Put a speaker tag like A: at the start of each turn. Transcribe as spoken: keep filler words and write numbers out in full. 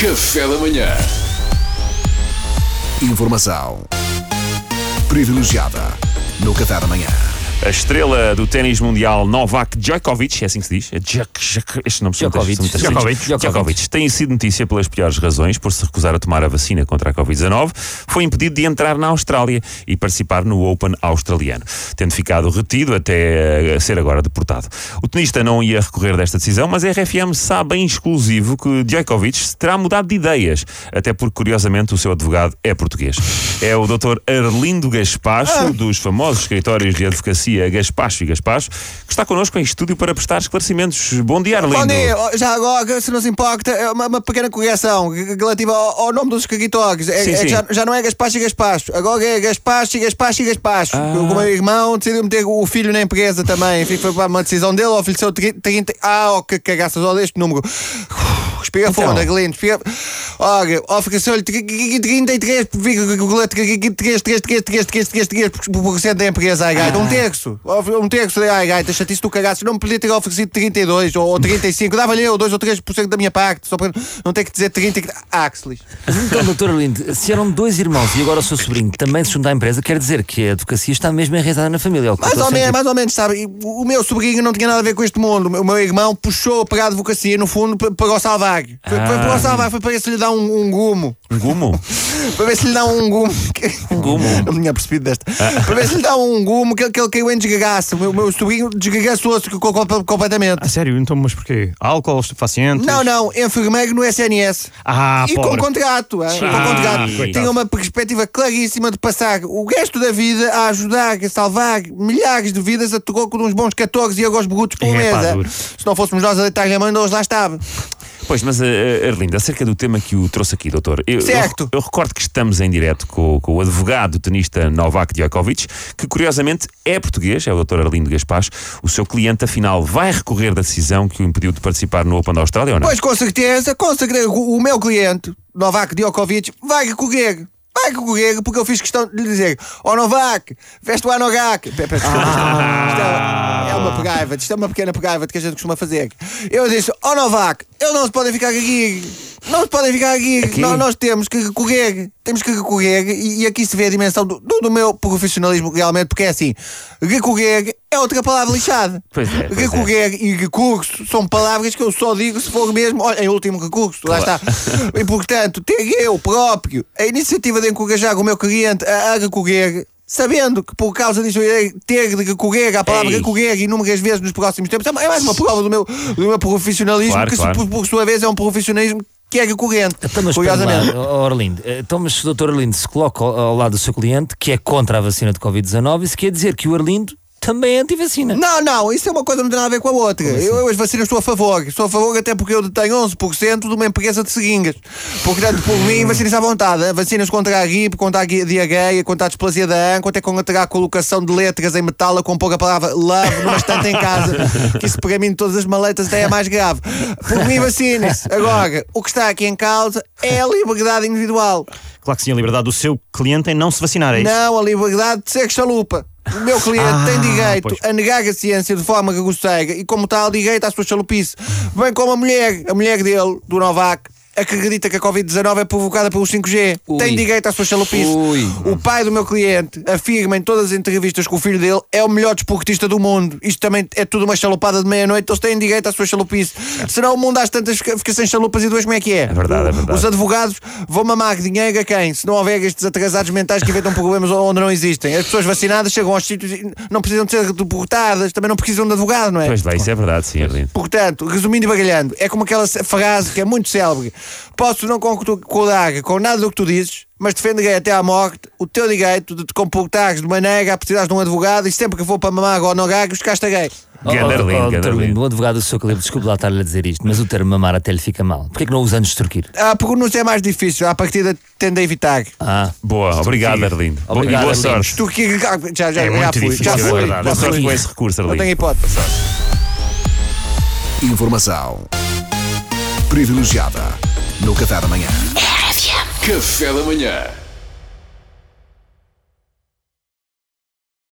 A: Café da manhã. Informação privilegiada no Café da manhã.
B: A estrela do ténis mundial Novak Djokovic, é assim que se diz? É Djok, Djok, este nome
C: Djokovic.
B: muito
C: Djokovic.
B: Djokovic. Djokovic tem sido notícia pelas piores razões, por se recusar a tomar a vacina contra a covid dezanove, foi impedido de entrar na Austrália e participar no Open australiano, tendo ficado retido até ser agora deportado. O tenista não ia recorrer desta decisão, mas a R F M sabe em exclusivo que Djokovic terá mudado de ideias, até porque, curiosamente, o seu advogado é português. É o doutor Arlindo Gaspacho, ah. dos famosos escritórios de advocacia Gaspacho e Gaspacho, que está connosco em estúdio para prestar esclarecimentos. Bom dia, Arlindo.
D: Bom dia. Já agora, se não se importa, é uma, uma pequena correção relativa ao, ao nome dos escritórios. É,
B: sim,
D: é
B: sim.
D: Já, já não é Gaspacho e Gaspacho. Agora é Gaspacho e Gaspacho e Gaspacho.
B: Ah.
D: O meu irmão decidiu meter o filho na empresa também. Enfim, foi uma decisão dele, ofereceu trinta... Ah, oh, que cagaças, olha este número. Espera
B: então.
D: fundo, Arlindo. Olha, ofereceu-lhe trinta e três vírgula três três três três três três três por cento da empresa. Ai, gaita, um terço. Um terço. Ai, gaita, chatice tu cagasse. Não me podia ter oferecido trinta e dois ou trinta e cinco. Dava-lhe eu dois ou três por cento da minha parte, só para não ter que dizer trinta e... Ah, que se lixe.
C: Então, doutor Arlindo, se eram dois irmãos e agora o seu sobrinho também se junta à empresa, quer dizer que a advocacia está mesmo enraizada na família.
D: Mais ou, menos, mais ou menos, sabe? O meu sobrinho não tinha nada a ver com este mundo. O meu irmão puxou para a advocacia, no fundo, para o salvar. Foi,
B: ah.
D: foi para o salvar, foi para ver se lhe dá um, um gumo.
B: Um gumo?
D: Para ver se lhe dá um gumo.
B: Um gumo?
D: Não me tinha percebido desta. Ah. Para ver se lhe dá um gumo que, que ele caiu em desgagaço. O meu, meu sobrinho desgagaçou-se completamente.
E: A sério? Então, mas porquê? Álcool, estupefacientes?
D: Não, não. Enfermeiro no S N S.
E: Ah,
D: e
E: pobre.
D: com contrato. Ah, com contrato.
E: Coitado.
D: Tinha uma perspectiva claríssima de passar o resto da vida a ajudar, a salvar milhares de vidas a troco de uns bons catorze euros brutos por
E: É,
D: mês.
E: pá,
D: ah.
E: duro.
D: Se não fôssemos nós a deitar-lhe a mão, hoje lá estava.
B: Pois, mas, uh, Arlindo, acerca do tema que o trouxe aqui, doutor, eu,
D: Certo.
B: eu, eu recordo que estamos em direto com, com o advogado tenista Novak Djokovic, que curiosamente é português, é o doutor Arlindo Gaspacho. O seu cliente, afinal, vai recorrer da decisão que o impediu de participar no Open da Austrália ou não?
D: Pois, com certeza, com certeza, o, o meu cliente, Novak Djokovic, vai recorrer. Vai recorrer, porque eu fiz questão de lhe dizer: ó, oh, Novak, veste o Anogak. Ah. Isto é, é uma pegaiva, isto é uma pequena pegaiva que a gente costuma fazer. Eu disse: ó, oh, Novak, eles não se podem ficar aqui. Não se podem ficar aqui. aqui? Nós, nós temos que recorrer. Temos que recorrer. E, e aqui se vê a dimensão do, do, do meu profissionalismo realmente, porque é assim: recorrer é outra palavra lixada.
B: Pois é, pois
D: recorrer
B: é.
D: e recurso são palavras que eu só digo se for mesmo, olha, em último recurso. Claro. Lá está. E portanto, ter eu próprio a iniciativa de encorajar o meu cliente a, a recorrer, sabendo que por causa disso eu irei ter de recorrer à palavra Ei. recorrer inúmeras vezes nos próximos tempos, é mais uma prova do meu, do meu profissionalismo,
B: claro,
D: que
B: claro.
D: Se, por, por sua vez é um profissionalismo que é recorrente.
C: Então, mas,
D: curiosamente.
C: Lá, Arlindo, então, mas se o doutor Arlindo se coloca ao, ao lado do seu cliente, que é contra a vacina de covid dezanove, isso quer dizer que o Arlindo também é anti-vacina.
D: Não, não, isso é uma coisa que não tem nada a ver com a outra. Assim? Eu, eu as vacinas estou a favor. Estou a favor até porque eu detenho onze por cento de uma empresa de seringas. Portanto, por mim, vacinas à vontade. Vacinas contra a gripe, contra a diarreia, contra a displasia da âncoa, até contra a colocação de letras em metal a compor a palavra love numa estante em casa, que isso para mim de todas as maletas até é mais grave. Por mim, vacine-se. Agora, o que está aqui em causa é a liberdade individual.
E: Claro que sim, a liberdade do seu cliente em não se vacinar, é isso?
D: Não, a liberdade de ser chalupa. O meu cliente ah, tem direito
E: pois.
D: a negar a ciência de forma grosseira e, como tal, direito à sua chalupice. Bem como a mulher, a mulher dele, do Novak, acredita que a covid dezanove é provocada pelo cinco G. Ui. Tem direito à sua chalupice. Ui. O pai do meu cliente afirma em todas as entrevistas que o filho dele é o melhor desportista do mundo. Isto também é tudo uma chalupada de meia-noite. Eles têm direito à sua chalupice. É. Senão o mundo às tantas fica, fica sem chalupas e dois como é que é?
B: É verdade, é verdade.
D: Os advogados vão mamar dinheiro a quem? Se não houver estes atrasados mentais que inventam problemas onde não existem. As pessoas vacinadas chegam aos sítios e não precisam de ser deportadas, também não precisam de advogado, não é?
B: Pois bem, isso é verdade, sim, Arlindo.
D: Portanto, resumindo e baralhando, é como aquela frase que é muito célebre: posso não concordar com nada do que tu dizes, mas defenderei até à morte o teu direito de te comportares de maneira a precisares de um advogado e sempre que for para mamar ou não gagos, castiguei.
C: Oh, oh, oh, o advogado do seu cliente, desculpe lá estar-lhe a dizer isto, mas o termo mamar até lhe fica mal. Porquê que não usa antes de extorquir?
D: Ah, porque não é mais difícil, à partida tende a evitar.
C: Ah,
B: boa, obrigado, Arlindo.
C: Obrigado,
B: boa
C: Arlindo.
B: sorte.
D: Extorquir, já, já,
E: é
D: já fui,
E: difícil,
D: já
E: é
D: fui.
E: verdade.
B: Boa sorte com esse recurso, Arlindo.
D: Não tenho hipótese.
A: Informação privilegiada no Café da manhã. Café da manhã.